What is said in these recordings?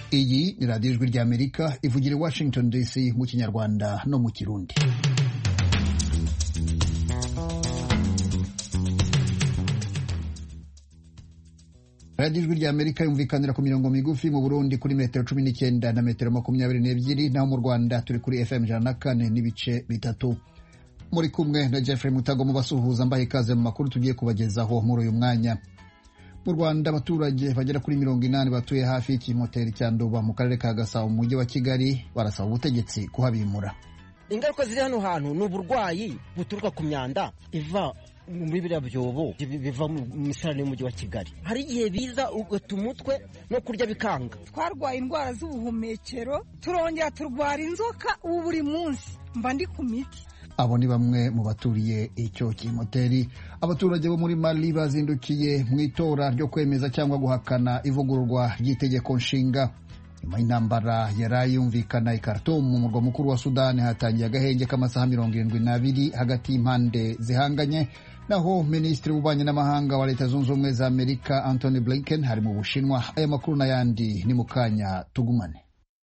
Iyi ni radiyo ijwi ry'Amerika ivugira i Washington DC mu Kinyarwanda no mu Kirundi. radiyo ijwi ry'Amerika yumvikanira ku mirongo migufi mu Burundi kuri metero 19 na metero 22, naho mu Rwanda turi kuri FM 104 n'ibice bitatu. Muri kumwe na Jeffrey Mutago mu basuhuza mbaye ikaze mu makuru tugiye kubagezaho muri uyu mwanya. Mu Rwanda abaturage bagera kuri 80 batuye hafi y'ikimoteri cya Nduba mu karere ka Gasabo mu mujyi wa Kigali barasaba ubutegetsi kuhabimura. Ingaruka ziri hano hantu ni uburwayi buturuka ku myanda iva muri biriya byobo biva mu misarane y'umujyi wa Kigali. Hari igihe biza ugata umutwe no kurya bikanga. Twarwaye indwara z'ubuhumekero, turongera turwara inzoka, ubu buri munsi mba ndi ku miti. Abo ni bamwe mu baturiye icyo kimoteri. Abaturage bo muri Mali bazindukiye mu itora ryo kwemeza cyangwa guhakana ivugururwa ry'itegeko nshinga. Nyuma y'intambara yarayumvikana i Khartoum mu murwa mukuru wa Sudani, hatangiye agahenge k'amasaha 72 hagati y'impande zihanganye. Naho Minisitiri w'Ububanyi n'Amahanga wa Leta Zunze Ubumwe za Amerika Antony Blinken hari mu Bushinwa. Aya makuru n'ayandi ni mu kanya, tugumane.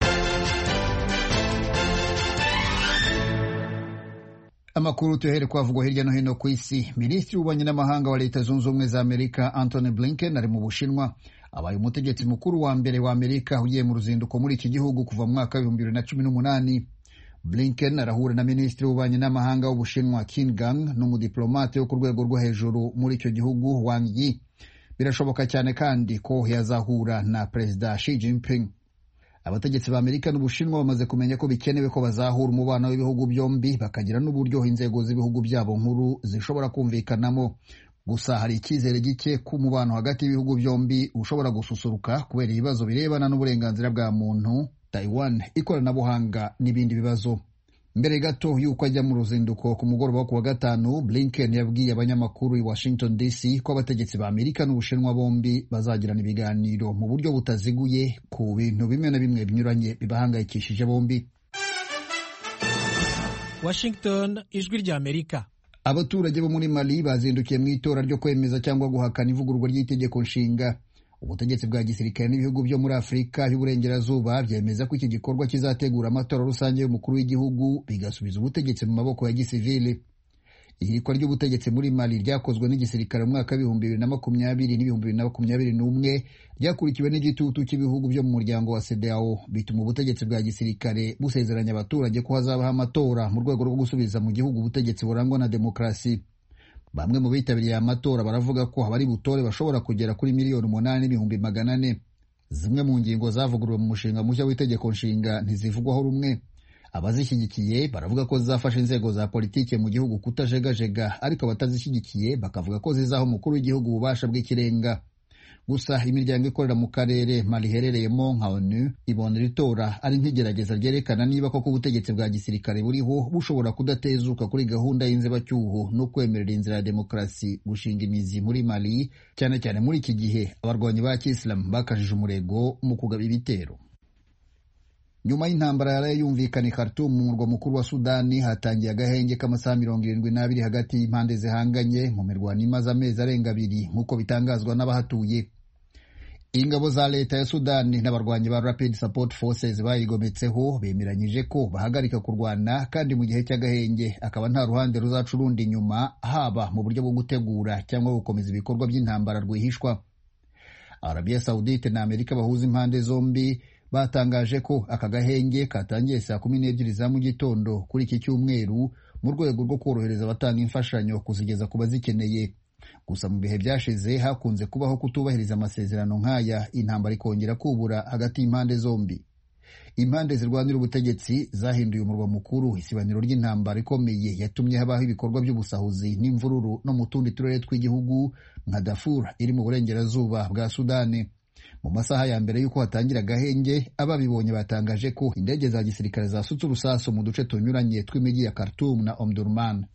Amakuru tuhere kwavugwa hirya no hino ku isi. Minisitiri w'Ububanyi n'Amahanga wa Leta Zunze Ubumwe za Amerika Antony Blinken ari mu Bushinwa. Abaye umutegetsi mukuru wa mbere wa Amerika ugiye mu ruzinduko muri iki gihugu kuva mu mwaka wa 2018. Blinken arahura na Minisitiri w'Ububanyi n'Amahanga w'Ubushinwa Qin Gang n'umudiplomate wo ku rwego rwo hejuru muri icyo gihugu Wang Yi. Birashoboka cyane kandi ko yazahura na Perezida Xi Jinping. Abategetsi ba Amerika n'Ubushinwa bamaze kumenya ko bikenewe ko bazahura umubano w'ibihugu byombi bakagira n'uburyo inzego z'ibihugu byabo nkuru zishobora kumvikanamo. Gusa hari icyizere gike ko umubano hagati y'ibihugu byombi ushobora gususuruka kubera ibibazo birebana n'uburenganzira bwa muntu, Taiwan, ikoranabuhanga n'ibindi bibazo. Mbere gato y'uko ajya mu ruzinduko ku mugoroba wo kuwa gatanu, Blinken yabwiye abanyamakuru i Washington DC ko abategetsi ba Amerika n'Ubushinwa bombi bazagirana ibiganiro mu buryo butaziguye ku bintu bimwe na bimwe binyuranye bibahangayikishije bombi. Washington, ijwi ry'Amerika. Abaturage bo muri Mali bazindukiye mu itora ryo kwemeza cyangwa guhakana ivugururwa ry'itegeko nshinga. Ubutegetsi bwa gisirikare n'ibihugu byo muri Afurika y'Uburengerazuba byemeza ko iki gikorwa kizategura amatora rusange y'umukuru w'igihugu bigasubiza ubutegetsi mu maboko ya gisivili. Ihirikwa ry'ubutegetsi muri Mali ryakozwe n'igisirikare mu mwaka wa 2020 n'2021 ryakurikiwe n'igitutu cy'ibihugu byo mu muryango wa CEDEAO, bituma ubutegetsi bwa gisirikare busezeranya abaturage ko hazabaho amatora mu rwego rwo gusubiza mu gihugu ubutegetsi burangwa na demokarasi. Bamwe mu bitabiriye amatora baravuga ko abari butore bashobora kugera kuri 8,400,000. Zimwe mu ngingo zavuguruwe mu mushinga mushya w'itegeko nshinga ntizivugwaho rumwe. Abazishyigikiye baravuga ko zizafasha inzego za politike mu gihugu kutajegajega, ariko abatazishyigikiye bakavuga ko zizaha umukuru w'igihugu ububasha bw'ikirenga. Gusa imiryango ikorera mu karere Mali iherereyemo nka ONU ibonera itora ari nk'igerageza ryerekana niba koko ubutegetsi bwa gisirikare buriho bushobora kudatezuka kuri gahunda y'inzibacyuho no kwemerera inzira ya demokarasi gushinga imizi muri Mali, cyane cyane muri iki gihe abarwanyi ba Kisilamu bakajije umurego mu kugaba ibitero. Nyuma y'intambara yarayumvikana i Khartoum mu murwa mukuru wa Sudani, hatangiye agahenge k'amasaha 72 hagati y'impande zihanganye mu mirwano imaze amezi arenga 2 nk'uko bitangazwa n'abahatuye. Ingabo za leta ya Sudani n'abarwanyi ba Rapid Support Forces bayigometseho bemeranyije ko bahagarika kurwana, kandi mu gihe cy'agahenge akaba nta ruhande ruzaca urundi inyuma, haba mu buryo bwo gutegura cyangwa gukomeza ibikorwa by'intambara rwihishwa. Arabia Saudite na Amerika bahuza impande zombi batangaje ko aka gahenge katangiye saa 12 za mu gitondo kuri iki cyumweru mu rwego rwo korohereza abatanga imfashanyo kuzigeza ku bazikeneye. Gusa mu bihe byashize hakunze kubaho kutubahiriza amasezerano nk'aya, intambara ikongera kubura hagati y'impande zombi. Impande zirwanira ubutegetsi zahinduye umurwa mukuru isibaniro ry'intambara ikomeye yatumye habaho ibikorwa by'ubusahuzi n'imvururu no mu tundi turere tw'igihugu nka Darfur iri mu burengerazuba bwa Sudani. Mu masaha ya mbere y'uko hatangira agahenge, ababibonye batangaje ko indege za gisirikare zasutse urusasu mu duce tunyuranye tw'imijyi ya Khartoum na Omdurman.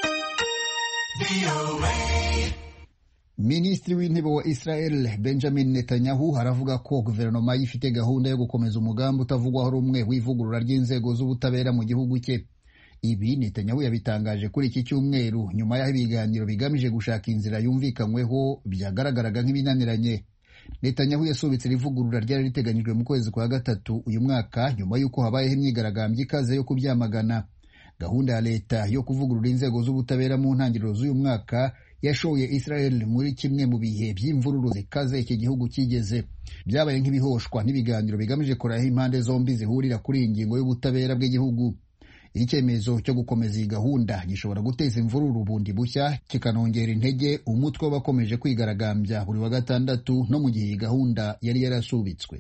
Minisitiri w'intebe wa Israel Benjamin Netanyahu haravuga ko guverinoma ifite gahunda yo gukomeza umugambi utavugwaho rumwe w'ivugurura ry'inzego z'ubutabera mu gihugu cye. Ibi Netanyahu yabitangaje kuri iki cyumweru nyuma y'aho ibiganiro bigamije gushaka inzira yumvikanyweho byagaragaraga nk'ibinaniranye. Netanyahu yasubitse rivugurura ryari riteganyijwe mu kwezi kwa gatatu uyu mwaka nyuma y'uko habayeho imyigaragambyo ikaze yo kubyamagana. Gahunda ya leta yo kuvugurura inzego z'ubutabera mu ntangiriro z'uyu mwaka yashoye Israel muri kimwe mu bihe by'imvururu zikaze iki gihugu kigeze. Byabaye nk'ibihoshwa n'ibiganiro bigamije kuraho impande zombi zihurira kuri iyi ngingo y'ubutabera bw'igihugu. Icyemezo cyo gukomeza iyi gahunda gishobora guteza imvururu bundi bushya, kikanongera intege umutwe w'abakomeje kwigaragambya buri wa gatandatu no mu gihe iyi gahunda yari yarasubitswe.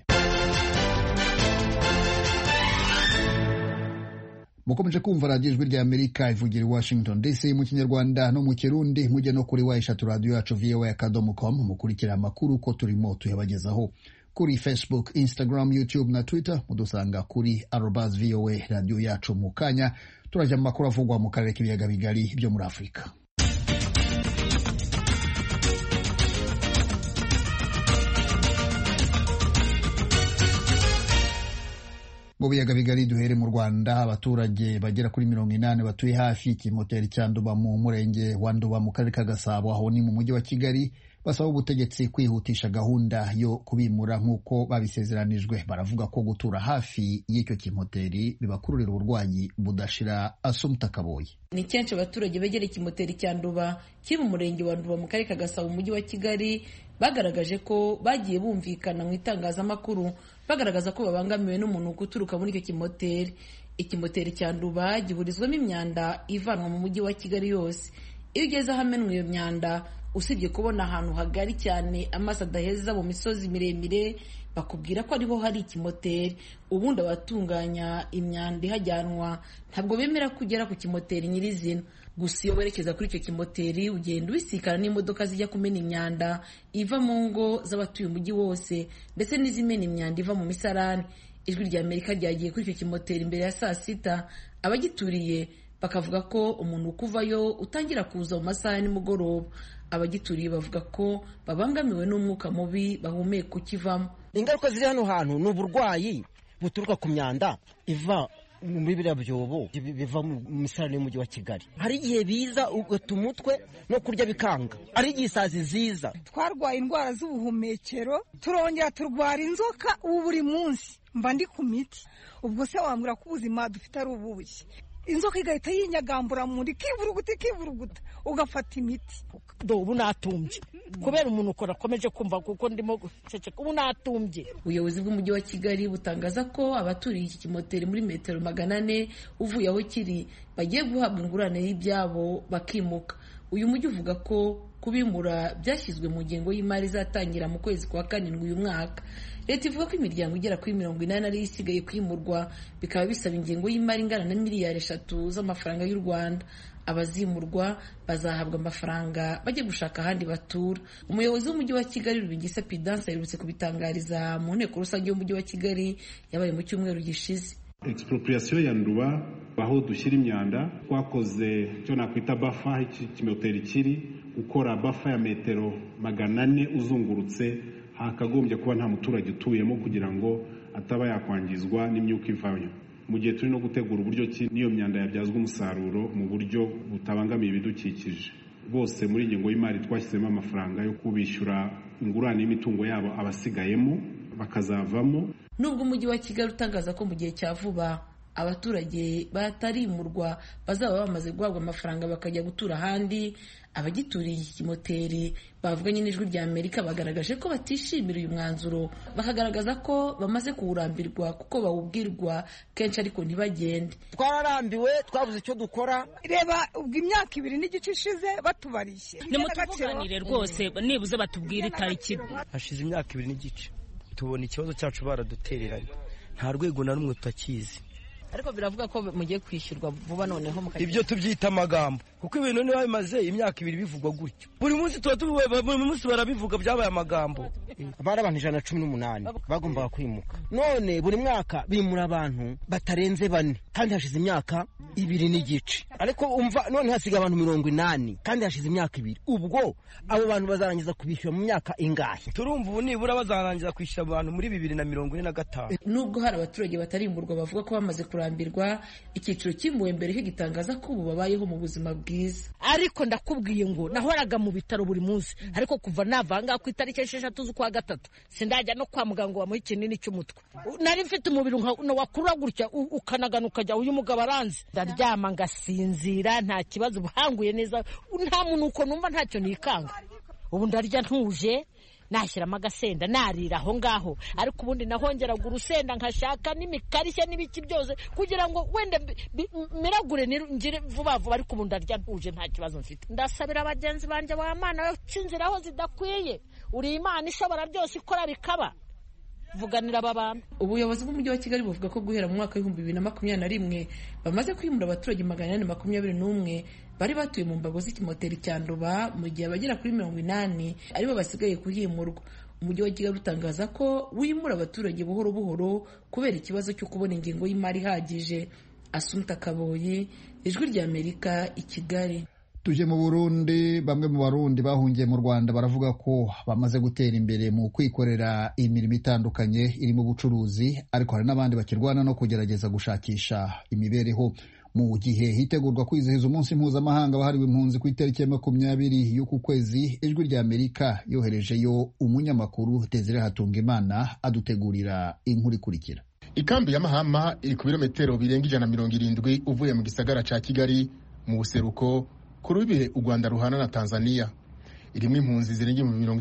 Mukomeje kumva radiyo ijwi rya Amerika ivugira i Washington DC mu Kinyarwanda no mu Kirundi. Mujye no kuri wa radio yacu voa.com mukurikira amakuru ko turimo tuyabagezaho kuri Facebook, Instagram, YouTube na Twitter. Mudusanga kuri @VOA radio yacu. Mu kanya turajya mu makuru avugwa mu karere k'ibiyaga bigari byo muri Afurika. Mu biyaga bigari duhere mu Rwanda, abaturage bagera kuri 80 batuye hafi y'ikimoteri cya Nduba mu murenge wa Nduba mu karere ka Gasabo aho ni mu mujyi wa Kigali basaba ubutegetsi kwihutisha gahunda yo kubimura nk'uko babisezeranijwe. Baravuga ko gutura hafi y'icyo kimoteri bibakururira uburwayi budashira. Asumta Kaboyi. Ni kenshi abaturage begera ikimoteri cya Nduba kiri mu murenge wa Nduba mu karere ka Gasabo mu mujyi wa Kigali bagaragaje ko bagiye bumvikana mu itangazamakuru bagaragaza ko babangamiwe n'umuntu guturuka muri icyo kimoteri. Ikimoteri cya Nduba gihurizwamo imyanda ivanwa mu mujyi wa Kigali yose. Iyo ugeze ahamenwa iyo myanda, usibye kubona ahantu hagari cyane amazi adaheza mu misozi miremire, bakubwira ko ariho hari ikimoteri. Ubundi abatunganya imyanda ihajyanwa ntabwo bemera kugera ku kimoteri nyirizina. Gusa iyo werekeza kuri icyo kimoteri ugenda ubisikana n'imodoka zijya kumena imyanda iva mu ngo z'abatuye umujyi wose ndetse n'izimena imyanda iva mu misarani. Ijwi rya Amerika ryagiye kuri icyo kimoteri imbere ya saa sita. Abagituriye bakavuga ko umuntu ukuvayo utangira kuza mu masaha ya nimugoroba. Abagituriye bavuga ko babangamiwe n'umwuka mubi bahumeka ukivamo. Ingaruka ziri hano hantu ni uburwayi buturuka ku myanda iva muri biriya byobo biva mu misarane y'umujyi wa Kigali. Hari igihe biza ugata umutwe no kurya bikanga, hari igihe isazi ziza. Twarwaye indwara z'ubuhumekero, turongera turwara inzoka. Ubu buri munsi mba ndi ku miti. Ubwo se wambwira ko ubuzima dufite ari ubuki? Inzoka igahita yinyagambura muri kivuruguta ugafata imiti. Ubu natumbye kubera umuntu ukora akomeje kumva kuko ndimo guceceka. Ubu natumbye. Ubuyobozi bw'umujyi wa Kigali butangaza ko abaturiye iki kimoteri muri metero 400 uvuye aho kiri bagiye guhabwa ingurane y'ibyabo bakimuka. Uyu mujyi uvuga ko kubimura byashyizwe mu ngengo y'imari izatangira mu kwezi kwa karindwi uyu mwaka. Leta ivuga ko imiryango igera kuri 80 ari isigaye kwimurwa, bikaba bisaba ingengo y'imari ingana na miliyari 3 z'amafaranga y'u Rwanda. Abazimurwa bazahabwa amafaranga bajye gushaka ahandi batura. Umuyobozi w'umujyi wa Kigali Rubingisa Pidanse aherutse kubitangariza mu nteko rusange y'umujyi wa Kigali yabaye mu cyumweru gishize. Expropriation ya Nduba aho dushyira imyanda twakoze cyo nakwita bafa ikimoteri kiri ukora bafa ya metero 400 uzungurutse, hakagombye kuba nta muturage utuyemo kugira ngo ataba yakwangizwa n'imyuka ivayo. Mu gihe turi no gutegura uburyo ki niyo myanda yabyazwa umusaruro mu buryo butabangamiye ibidukikije. Bose muri ingengo y'imari twashyizemo amafaranga yo kubishyura ingurane y'imitungo yabo abasigayemo bakazavamo. Nubwo umujyi wa Kigali utangaza ko mu gihe cya vuba abaturage batarimurwa bazaba bamaze guhabwa amafaranga bakajya gutura ahandi, abagituriye iki kimoteri bavuganye n'ijwi rya Amerika bagaragaje ko batishimira uyu mwanzuro, bakagaragaza ko bamaze kuwurambirwa kuko bawubwirwa kenshi ariko ntibagende. Twararambiwe, twabuze icyo dukora. Reba ubwo imyaka 2 n'igice ishize batubarishye. Nimutuvuganire rwose nibuze batubwira itariki. Hashize imyaka 2 n'igice tubona ikibazo cyacu baradutereranye, nta rwego na rumwe tutakizi. Ariko biravuga ko mugiye kwishyurwa vuba noneho mukajya. Ibyo tubyita amagambo kuko ibintu niho bimaze imyaka 2 bivugwa gutyo. Buri munsi buri munsi barabivuga byabaye amagambo. Bari abantu 118 bagombaga kwimuka, none buri mwaka bimura abantu batarenze 4 kandi hashize imyaka 2 n'igice. Ariko umva none hasiga abantu 80 kandi hashize imyaka 2. Ubwo abo bantu bazarangiza kubishyura mu myaka ingahe? Turumva ubu nibura bazarangiza kwishyura abantu muri 2045. Nubwo hari abaturage batarimburwa bavuga ko bamaze kurambirwa icyiciro cyimbuwe mbere kigitangaza ko ubu babayeho mu buzima bwiza. Ariko ndakubwiye ngo nahoraga mu bitaro buri munsi, ariko kuva navanga ku itariki 6 z'ukwa gatatu sindajya no kwa muganga wamuha ikinini cy'umutwe. Nari mfite umubiri wakurura gutya ukanagana ukajya uyu mugabo aranze, ndaryama ngasinzira nta kibazo, buhanguye neza, nta muntu uko numva ntacyo nikanga. Ubu ndarya ntuje, nashyiramo agasenda narira aho ngaho, ariko ubundi nahongeraga urusenda nkashaka n'imikarishya n'ibiki byose kugira ngo wenda miragure ngire vuba vuba, ariko ubu ndarya ntuje nta kibazo mfite. Ndasabira abagenzi banje wa Mana cinziraho zidakwiye, uri Imana ishobora byose ikora bikaba. Vuganira aba bantu. Ubuyobozi bw'umujyi wa Kigali buvuga ko guhera mu mwaka wa 2021 bamaze kwimura abaturage 421 bari batuye mu mbago z'ikimoteri cya Nduba, mu gihe abagera kuri 80 aribo basigaye kuhimurwa. Umujyi wa Kigali utangaza ko wimura abaturage buhoro buhoro kubera ikibazo cyo kubona ingengo y'imari ihagije. Asumta Kaboyi, Ijwi rya Amerika, i Kigali. Tuje mu Burundi, bamwe mu Barundi bahungiye mu Rwanda baravuga ko bamaze gutera imbere mu kwikorera imirimo itandukanye irimo ubucuruzi, ariko hari n'abandi bakirwana no kugerageza gushakisha imibereho. Mu gihe hitegurwa kwizihiza umunsi mpuzamahanga wahariwe impunzi ku itariki ya 20 y'uku kwezi, Ijwi rya Amerika yoherejeyo umunyamakuru Desire Hatungimana adutegurira inkuru ikurikira. Ikambi ya Mahama iri ku birometero birenga 170 uvuye mu gisagara ca Kigali mu buseruko kuri bihe u Rwanda ruhana na Tanzania. Irimo impunzi zirenga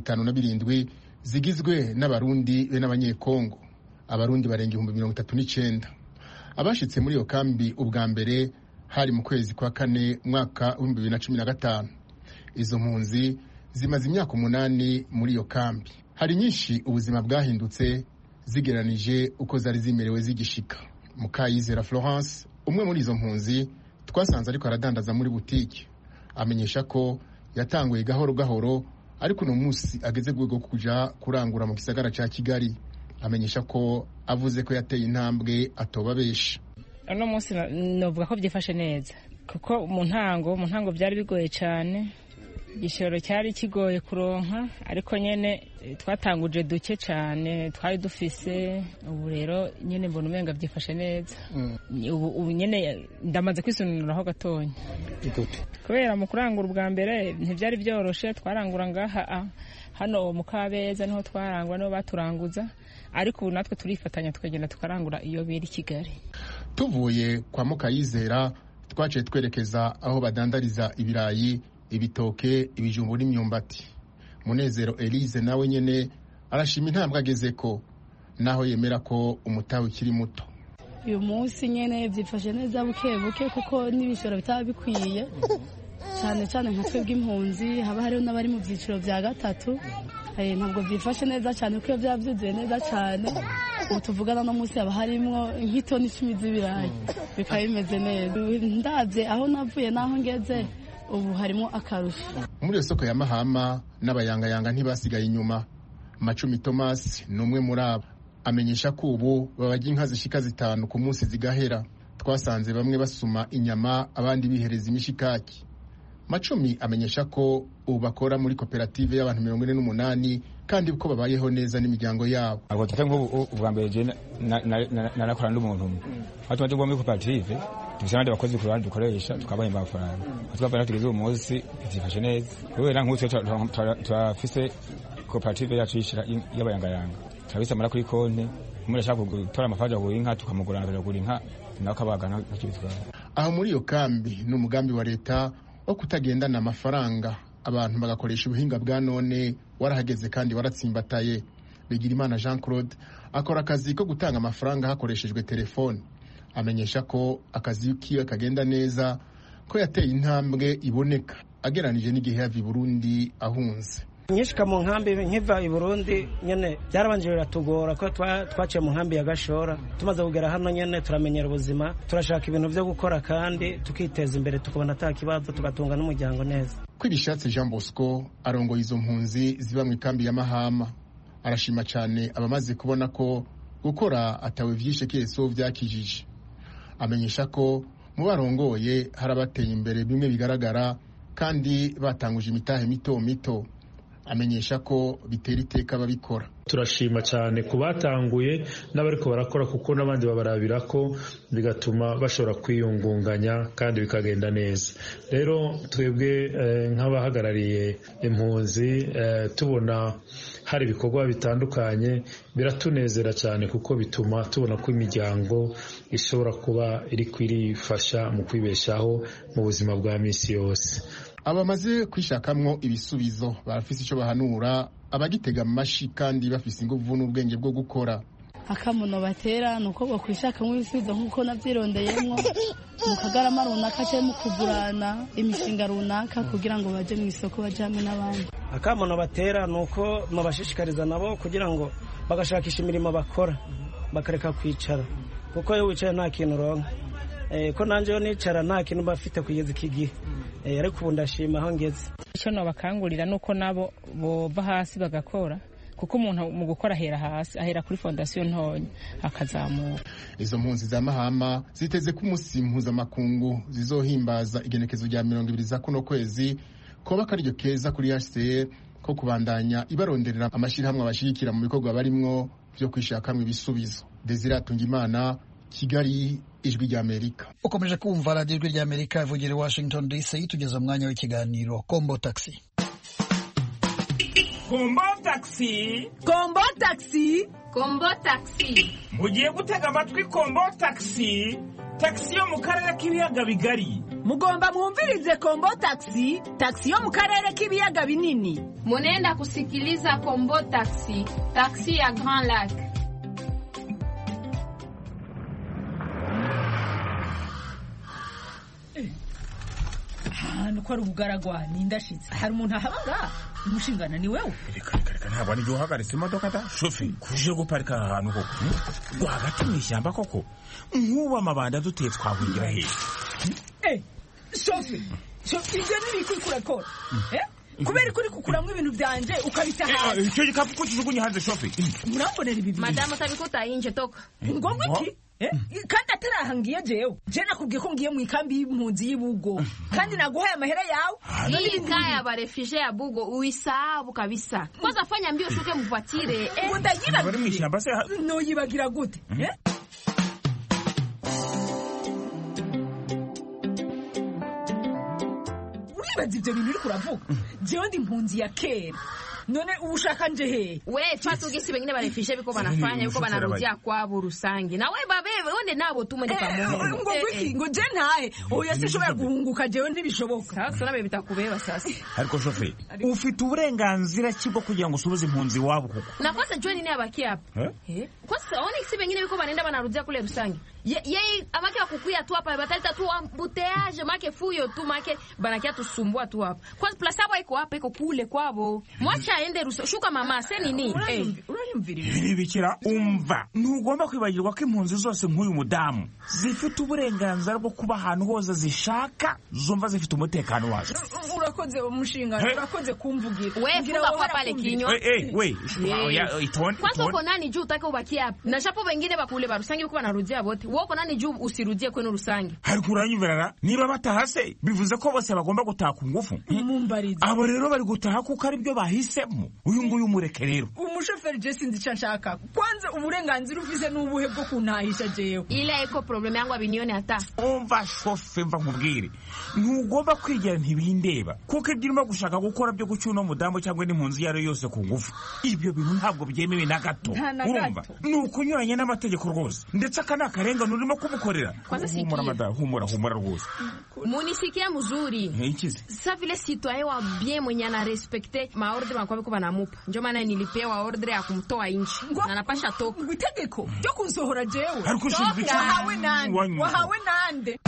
57 zigizwe n'abarundi be n'abanyekongo. Abarundi barenga 39. Abashitse muri iyo kambi ubwa mbere hari mu kwezi kwa 4 mwaka 2015. Izo mpunzi zimaze imyaka 8 muri iyo kambi. Hari nyinshi ubuzima bwahindutse zigeranije uko zari zimerewe zigishika. Mukayizera Florence, umwe muri izo mpunzi, twasanze ariko aradandaza muri butike. Amenyesha ko yatanguye gahoro gahoro, ariko no munsi ageze rwego kuja kurangura mu gisagara ca Kigali. Amenyesha ko avuze ko yateye intambwe atoba besha. Uno munsi novuga ko byifashe neza, kuko mu ntango byari bigoye cyane, igishoro cyari kigoye kuronka, ariko nyene twatanguje duke cyane twari dufise. Ubu rero nyene mbona umenga byifashe neza. Ubu nyene ndamaze kwisununuraho gatonya, kubera mu kurangura ubwa mbere ntibyari byoroshe. Twarangura ngaha hano mu Kabeza niho twarangura, niho baturanguza, ariko ubu natwe turifatanya tukagenda tukarangura iyo biri Kigali. Tuvuye kwa Mukayizera twaciye twerekeza aho badandariza ibirayi, ibitoke, ibijumbu n'imyumbati. Munezero Elise nawe nyene arashima intambwe agezeko, naho yemera ko umutawe ukiri muto. Uyu munsi nyene byifashe neza buke buke, kuko n'ibishoro bitaba bikwiye cyane cyane nka twebwe impunzi, haba hariho n'abari mu byiciro bya gatatu. Ntabwo byifashe neza cyane kuko byaba byuzuye neza cyane. Ubu tuvugana no munsi haba harimo nk'itoni 10 z'ibirayi, bikaba bimeze neza. Ndabye aho navuye naho ngeze ubu harimo akarusho. Muri soko ya Mahama n'abayangayanga ntibasigaye inyuma. Macumi Thomas numwe muri abo, amenyesha ko ubu babajya inka zishika 5 ku munsi zigahera. Twasanze bamwe basuma inyama, abandi bihereza imishikaki. Macumi amenyesha ko ubu bakora muri koperative y'abantu 48 kandi uko babayeho neza n'imiryango yabo. Abo tete ngo ubwa mbere je narakora n'umuntu umwe. Hatumaje ngo muri koperative tubisana abakozi ku ruhande dukoresha tukabahemba amafaranga. Twabara tugeze umunsi byifashe neza. Kubera nk'utse turafise koperative yacu yishira y'abayangayanga. Turabisama kuri konte, umuntu ashaka gutora amafaranga ku inka tukamugurana kugura inka nakabagana bakibitwa. Aho muri iyo kambi n'umugambi wa leta wo kutagendana amafaranga, abantu bagakoresha ubuhinga bwa none warahageze kandi waratsimbataye. Bigirimana Jean Claude akora akazi ko gutanga amafaranga hakoreshejwe telefone. Amenyesha ko akazi kiwe kagenda neza, ko yateye intambwe iboneka ageranije n'igihe yavi Burundi ahunze. Nyishika mu nkambi nkiva i Burundi nyene byarabanje biratugora ko twaciye mu nkambi ya Gashora. Tumaze kugera hano nyene turamenyera ubuzima, turashaka ibintu byo gukora kandi tukiteza imbere, tukabona atakibazo tugatunga n'umuryango neza. Kwibishatse Jean Bosco arongoye izo mpunzi ziba mu ikambi ya Mahama. Arashima cyane abamaze kubona ko gukora atawe vyishe keso vyakijije. Amenyesha ko mu barongoye harabateye imbere bimwe bigaragara kandi batanguje imitahe mito mito. amenyesha ko bitera iteka babikora. Turashima cyane kubatanguye n'abariko barakora kuko n'abandi babarabira ko bigatuma bashobora kwiyungunganya kandi bikagenda neza. Rero twebwe nk'abahagarariye impunzi tubona hari ibikorwa bitandukanye biratunezera cyane kuko bituma tubona ko imiryango ishobora kuba iri kwirifasha mu kwibeshaho mu buzima bwa misi yose. Abamaze kwishakamwo ibisubizo barafise ico bahanura abagitega amashi kandi bafise inguvu n'ubwenge bwo gukora. Akamuno batera nuko bokwishakamo ibisubizo nkuko navyirondeyemwo mu kagarama runaka cyangwa mu kugurana imishinga runaka kugira ngo baje mu isoko bajame n'abandi. Akamuno batera nuko mabashishikariza nabo kugira ngo bagashakisha imirimo bakora bakareka kwicara kuko iyo wicaye nta kintu uronka. Ko nanje yo nicara nta kintu bafite kugeza iki gihe. Ariko ubu ndashima aho ngeze. Icyo nabakangurira nuko nabo bova hasi bagakora kuko umuntu mu gukora ahera hasi ahera kuri fondation ntonya akazamuka. Izo mpunzi za Mahama ziteze ko umunsi mpuzamakungu zizohimbaza igenekezo rya 20 za kuno kwezi ko bakaryo keza kuri HCR ko kubandanya ibaronderera amashirahamwe abashirikira mu bikorwa barimwo byo kwishakamwe ibisubizo. Desire Tungimana, Kigali, Ijwi rya Amerika. Ukomeje kumva radio Ijwi rya Amerika ivugira i Washington DC. Tugeze umwanya w'ikiganiro Kombo Taxi. Kombo Taxi, Kombo Taxi, Kombo Taxi. Mugiye gutega amatwi Kombo Taxi, taxi yo mu karere k'ibiyaga bigari. Mugomba mwumvirize Kombo Taxi, taxi yo mu karere k'ibiyaga binini. Munenda kusikiliza Kombo Taxi, taxi ya Grand Lac. Nuko ari ubugaragwa nindashitse. Hari umuntu ahabanga umushingana ni wewe. Reka ntabwo ari uhagaritse imodoka da shofi kuje guparika ahantu koko rwagati mu ishyamba koko nk'ubu amabanda duteye twahungira hehe. Shofi ibyo ni biki kurakora kubera kuri kukuramwe ibintu byanje ukabita hasi. Icyo gikapu ko kijugunye hanze shofi. Murambonera ibi. Madame tabikuta inje toka. Ngomba iki? Kandi atarahangiye jewe je nakubwiye ko ngiye mu ikambi y'impunzi y'Ibugo kandi naguhaye amahera yawe. Hii kaya ba refugee ya Bugo uisahabu kabisa. Kwanza fanya mbio shuke mpatire. Ndagira bari mu ishyamba se no yibagira gute? Uribaza ibyo bintu uri kuravuga? Jewe ndi impunzi ya kera. None ushaka nje he? We twatu gisi bengine barefishe biko banafanya yuko banarudia kwabo rusangi. Na we babebe wonde nabo tumwe pamoja. Ngo gwiki ngo je ntahe. Oya sishobora guhunguka jewe ntibishoboka. Sasa nabe bitakubeba sasa. Ariko shofe ufite uburenganzira kibo kugira ngo usubize impunzi wabo kuko. Na kwanza John ni abaki hapa. Kwanza one gisi bengine biko banenda banarudia kule rusangi. Yeye amake akukuya tu hapa batalita tu ambuteage make fuyo tu make banakia tusumbua tu hapa. Kwanza plus hapo iko hapa iko kule kwabo. Mwacha aende shuka mama se nini? Bikira umva ntugomba kwibagirwa ko impunzi zose nk'uyu mudamu zifite uburenganzira bwo kuba ahantu hose zishaka zumva zifite umutekano wazo. Urakoze umushinga urakoze kumvugira. We fuga kwa pale kinyo. We itone. Kwanza uko nani juu utake ubaki hapa? Na shapo wengine bakule barusangi uko banarudia bote. Woko nani juu usirudie kwenu rusangi? Ariko uranyumvira niba batahase bivuze ko bose bagomba gutaha ku ngufu. Mumbarize. Abo rero bari gutaha kuko ari byo bahisemo. Uyu nguyu mureke rero. Umushoferi je sinzi nshaka. Kwanza uburenganzira ufise n'ubuhe bwo kuntahisha jewe. Ile iko problem yangu abinione hata. Umva shofe mva nkubwire. Ntugomba kwigera ntibindeba. Kuko ibyirimo gushaka gukora byo gucyuna umudamu cyangwa n'impunzi yaro yose ku ngufu. Ibyo bintu ntabwo byemewe na gato. Urumva? Nukunyuranye n'amategeko rwose. Ndetse akana karenga nurimo kumukorera. Humura rwose. Munisikia mzuri. Ikizi. Sasa vile citoyen wa bien mwenye ana respecte maordre makwabe ko banamupa. Ndio maana nilipewa ordre ya kumtoa nchi. Na napasha toka. Itegeko ryo kunsohora jewe. Wahawe nande.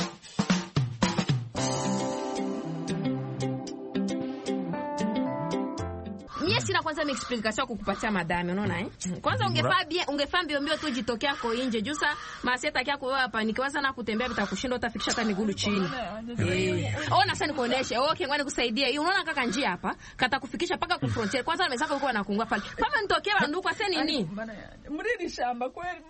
Mie sina kwanza ni explication kukupatia madame unaona Kwanza ungefaa mbio tu jitokea ko nje jusa maseta kia kwa hapa nikiwaza na kutembea bitakushinda utafikisha hata miguu chini. Ona sasa nikuoneshe. Okay ngwani kusaidia. Unaona kaka njia hapa kata kufikisha paka ku frontier. Kwanza nimesaka uko na kungwa pale. Kama nitokea bandu kwa sasa nini? Muriri shamba kweli.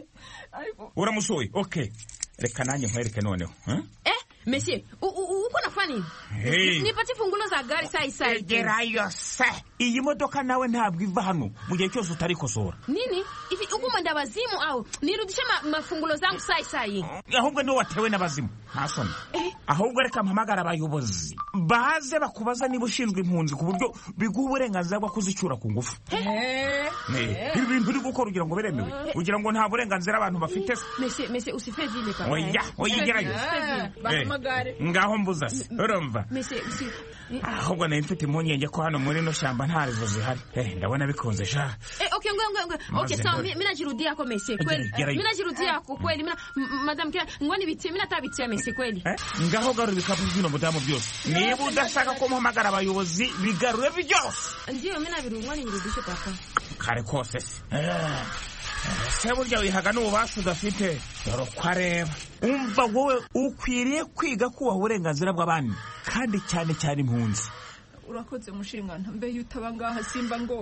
Uramushoye. Okay. Reka nanye nkwereke noneho. Monsieur, uko unafanya nini? Nipatie fungulo za gari saa. Egerayo se. Iyi modoka nawe ntabwo iva hano mu gihe cyose utarikosora. Nini? Ivi uko mwenda wazimu au nirudishe mafungulo zangu saa. Ahubwo ni watewe n'abazimu. Hasoni. Ahubwo reka mpamagara abayobozi. Baze bakubaza niba ushinzwe impunzi ku buryo biguha uburenganzira bwo kuzicura ku ngufu. Ibintu uri gukora ugira ngo beremewe. Ugira ngo nta burenganzira abantu bafite. Mese usife vile papa. Oya igerayo. Bahamagare. Ngaho mbuza se. Urumva? Mese ahubwo nayo mfite impungenge ko hano muri no shamba nta rezo zihari. Ndabona bikunze sha. Okay, okay, sawa, mimi najirudia kwa mese kweli. Mimi najirudia kwa kweli. Madam Kira, ngwani bitie, mimi natabitia mese kweli. Ngaho garu bikapu bino mudamu byose. Niba udashaka ko muhamagara abayobozi bigarure byose. Ndio mimi nabiru ngwani nirudishe papa. Kare kose se. Se burya wihaga n'ububasha udafite dore ko areba. Umva wowe ukwiriye kwiga kubaha uburenganzira bw'abandi kandi cyane cyane impunzi. Urakoze mushingana mbe yutaba ngaha simba ngo.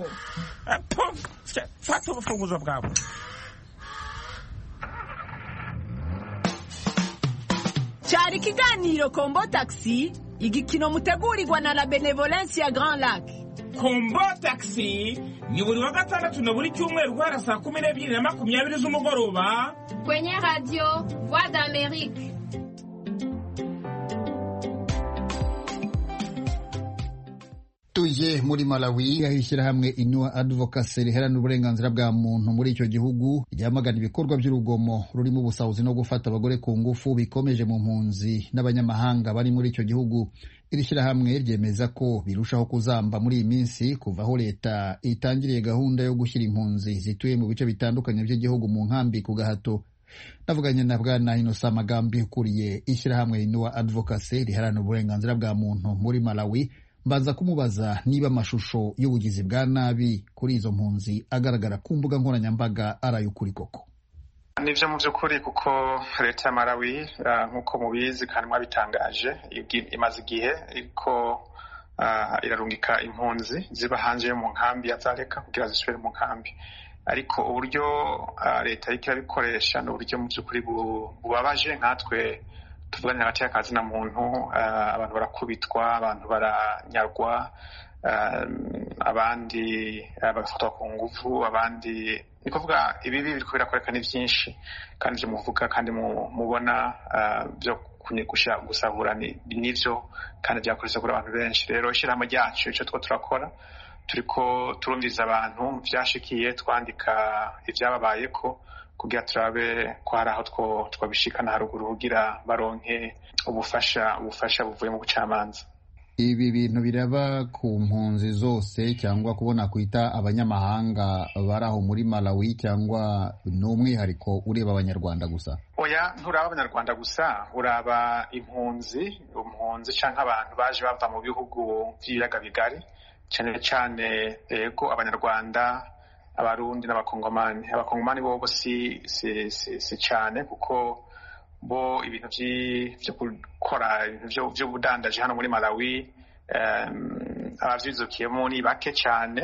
Fata ubufunguzo bwawe. Cyari kiganiro Kombo Taxi, igikino mutegurirwa na la Benevolence ya Grand Lac. Kombo Taxi ni buri wa gatandatu na buri cyumweru guhera saa 12:20 z'umugoroba kwenye radio Voix d'Amérique. Tuje muri Malawi yahishyira hamwe Inua Advocacy riharanira uburenganzira bwa muntu muri icyo gihugu ryamagana ibikorwa by'urugomo rurimo ubusahuzi no gufata abagore ku ngufu bikomeje mu mpunzi n'abanyamahanga bari muri icyo gihugu. Iri shyirahamwe ryemeza ko birushaho kuzamba muri iyi minsi kuva aho leta itangiriye gahunda yo gushyira impunzi zituye mu bice bitandukanye by'igihugu mu nkambi ku gahato. Navuganye na Bwana Innocent Magambi ukuriye ishyirahamwe Inua Advocacy riharanira uburenganzira bwa muntu muri Malawi, mbaza kumubaza niba amashusho y'ubugizi bwa nabi kuri izo mpunzi agaragara ku mbuga nkoranyambaga arayukuri koko. Nivyo mu by'ukuri kuko leta ya Malawi nk'uko mubizi kandi mwabitangaje imaze igihe ariko irarungika impunzi ziba hanze mu nkambi ya Zareka kugira zisubire mu nkambi, ariko uburyo leta ikirabikoresha n'uburyo mu by'ukuri bubabaje nkatwe tuvuganye hagati y'akazi na muntu. Abantu barakubitwa, abantu baranyarwa, abandi bagafatwa ku nguvu, abandi ni kuvuga ibibi biriko birakoreka ni byinshi kandi byo muvuga kandi mubona byo gusahura nivyo kandi byakoresha kuri abantu benshi. Rero ishyirahamwe ryacu icyo turakora turiko turumviza abantu byashikiye, twandika ibyababayeko kugira turabe ko hari aho twabishikana haruguru kugira baronke ubufasha buvuye mu bucamanza. Ibi bintu biraba ku mpunzi zose cyangwa kubona kwita abanyamahanga baraho muri Malawi cyangwa n'umwihariko ureba abanyarwanda gusa? Oya, nturaba abanyarwanda gusa, uraba impunzi cyangwa abantu baje bava mu bihugu by'ibiyaga bigari, cyane cyane yego abanyarwanda, abarundi n'abakongomani. Abakongomani bo si cyane kuko bo ibintu byo gukora ibintu by'ubudandaji hano muri Malawi abavyizukiyemo ni bake cyane,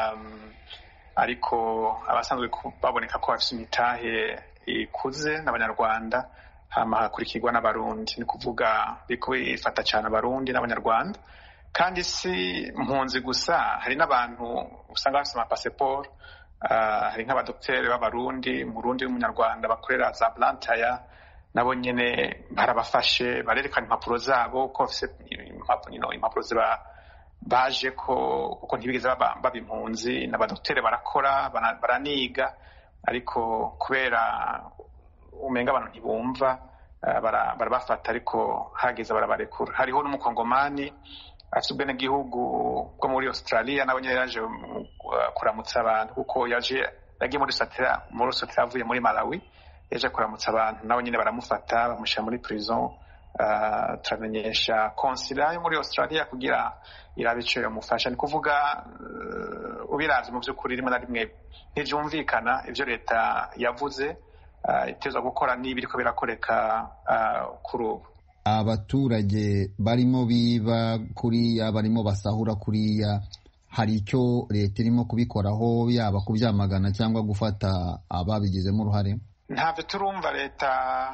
ariko abasanzwe baboneka ko bafite imitahe ikuze n'abanyarwanda hama hakurikirwa n'abarundi. Ni kuvuga biko bifata cyane abarundi n'abanyarwanda, kandi si mpunzi gusa, hari n'abantu usanga bafite amapasiporo. Hari nk'abadokiteri b'abarundi, murundi n'umunyarwanda bakorera za Blantyre, nabo nyene barabafashe barerekana impapuro zabo ko bafite impapuro baje ko kuko ntibigeze baba impunzi. N'abadokiteri barakora baraniga, ariko kubera umenga abantu ntibumva barabafata, ariko hageze barabarekura. Hariho n'umukongomani afite ubwenegihugu bwo muri Australia, nabo nyene yaje kuramutsa abantu kuko yagiye muri Sotra avuye muri Malawi, yaje kuramutsa abantu, nabo nyene baramufata bamushyira muri prison. Turamenyesha konsila yo muri Australia kugira irabe ico yomufasha. Ni kuvuga ubiravye mu by'ukuri rimwe na rimwe ntivyumvikana ivyo leta yavuze itezwa gukora n'ibiriko birakoreka kuri ubu. Abaturage barimo biba kuriya, barimo basahura kuriya, hari icyo leta irimo kubikoraho, yaba kubyamagana cyangwa gufata ababigizemo uruhare? ntabyo turumva leta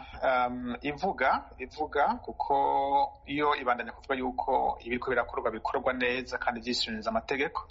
ivuga kuko iyo ibandanya kuvuga yuko ibiriko bikorwa neza kandi byishyuririza amategeko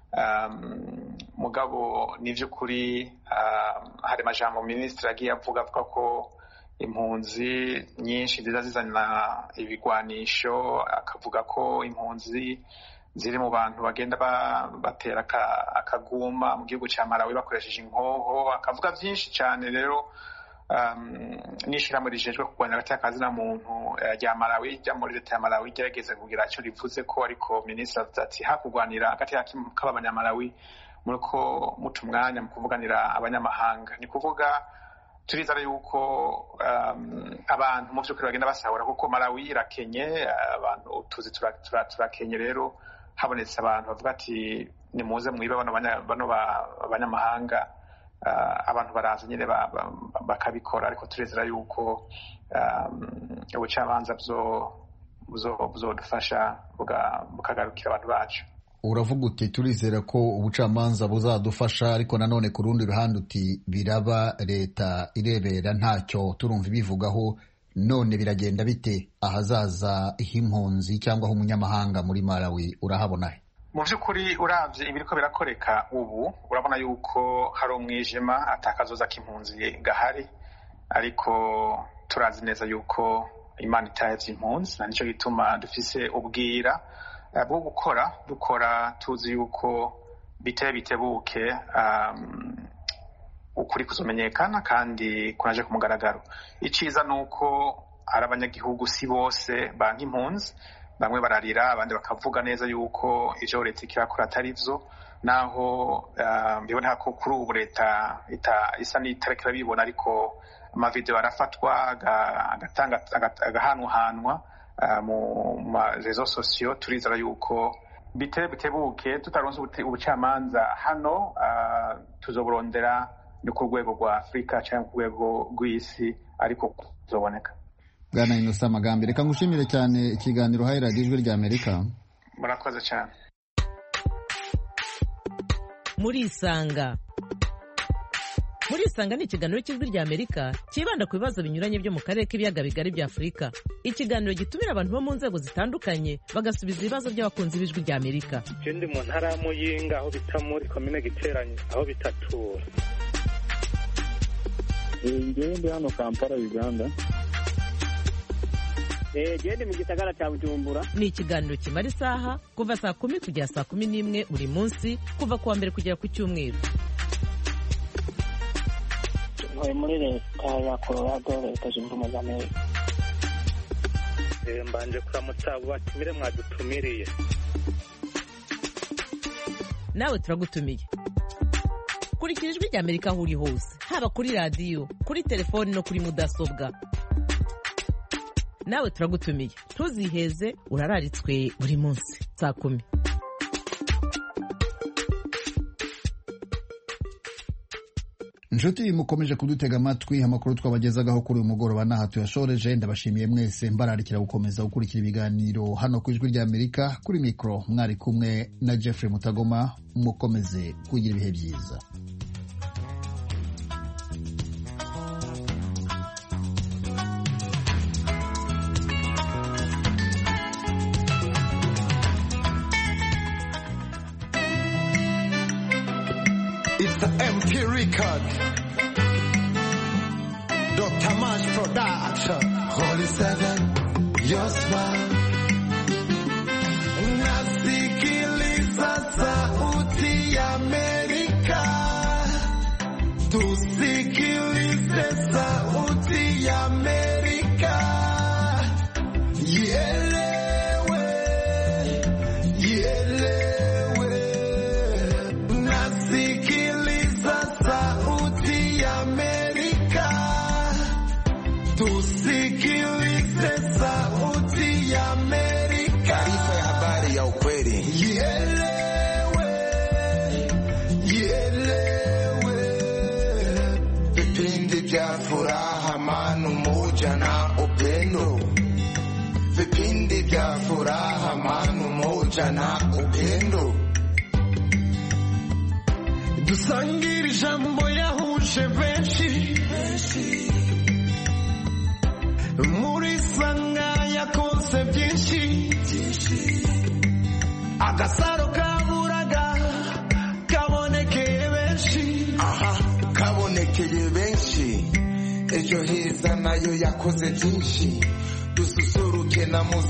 mugabo ni by'ukuri hari amajambo minisitiri agiye avuga ko impunzi nyinshi ziza zizana ibigwanisho, akavuga ko impunzi ziri mu bantu bagenda batera akaguma mu gihugu cya Malawi bakoresheje inkoho, akavuga byinshi cyane. Rero n'ishyirahamwe rijejwe kurwanya agateka na muntu rya Malawi rya muri leta ya Malawi gerageza kugira icyo rivuze ko, ariko minisitiri avuze ati hakurwanira agateka k'abanyamalawi muriko muca umwanya mu kuvuganira abanyamahanga. Ni kuvuga turizera yuko abantu mu by'ukuri bagenda basahura, kuko Malawi irakenye, abantu tuzi turakenye. Rero habonetse abantu bavuga ati nimuze mwibe bano abanyamahanga, abantu baraza nyine bakabikora, ariko turizera yuko ubucamanza buzodufasha bukagarukira abantu bacu. Uravuga uti turizera ko ubucamanza buzadufasha, ariko nanone ku rundi ruhande uti biraba leta irebera ntacyo turumva ibivugaho. None biragenda bite ahazaza h'impunzi cyangwa h'umunyamahanga muri Malawi, urahabona he? Mu by'ukuri uravye ibiriko birakoreka ubu, urabona yuko hari umwijima, atakazoza k'impunzi gahari, ariko turazi neza yuko Imana itahevye impunzi, na nico gituma dufise ubwira bwo dukora tuzi yuko bitebuke ukuri kuzomenyekana kandi kunaje ku mugaragaro. Iciza nuko ari abanyagihugu si bose banka impunzi, bamwe bararira, abandi bakavuga neza yuko ivyo leta ikirakora atari vyo, naho biboneka ko kuri ubu leta isa n'itarekera bibona, ariko amavideo arafatwa agahanwahanwa mu marezo sosiyo. Turizera yuko bitebuke, tutaronse ubucamanza hano tuzoburondera ni ku rwego rwa Afurika cyangwa ku rwego rw'isi, ariko kuzoboneka. Bwana Innocent Magambi, reka ngushimire cyane ikiganiro hayi radiyo ijwi rya Amerika. Murakoze cyane. Murisanga ni ikiganiro cy'ijwi rya Amerika kibanda ku bibazo binyuranye byo mu karere k'ibiyaga bigari bya Afurika. Ikiganiro gitumira abantu bo mu nzego zitandukanye bagasubiza ibibazo by'abakunzi b'ijwi rya Amerika. Ndi mu ntara ya Muyinga, aho bita muri komine Giteranye, aho bitatura. Ndi hano Kampala, Uganda. Ndi mu gisagara cya Bujumbura. Ni ikiganiro kimara isaha kuva saa 10 kugera saa 11 buri munsi, kuva kuwa mbere kugera ku cyumweru. Muri leta ya Colorado, leta zunze ubumwe za Amerika. Mbanje kuramutsa abo batumire mwadutumiriye. Nawe turagutumiye. Kurikira ijwi rya Amerika aho uri hose, haba kuri radiyo, kuri telefoni no kuri mudasobwa. Nawe turagutumiye, ntuziheze, urararitswe buri munsi saa 10. Inshuti mukomeje kudutega amatwi, amakuru twabagezagaho kuri uyu mugoroba n'aha tuyashoreje. Ndabashimiye mwese, mbararikira gukomeza gukurikira ibiganiro hano ku ijwi rya Amerika. Kuri mikro mwari kumwe na Jeffrey Mutagoma. Mukomeze kugira ibihe byiza. It's the MP record. Dr. Mash Production. Holy Seven, your smile. Nasikiliza sauti ya Amerika. Tusikilize sauti ya Amerika. Ielewe, ielewe. Nasikiliza sauti ya Amerika. Tusikilize sauti ya Amerika. Taarifa ya habari ya ukweli. Ielewe, ielewe. Vipindi vya furaha, amani, umoja na upendo. Vipindi vya furaha, amani, umoja na upendo. dusangira ijambo yahuje benshi muri sanga yakoze byinshi agasaro kaburaga kabonekeye benshi kabonekeye benshi ejo heza nayo yakoze byinshi dususuruke na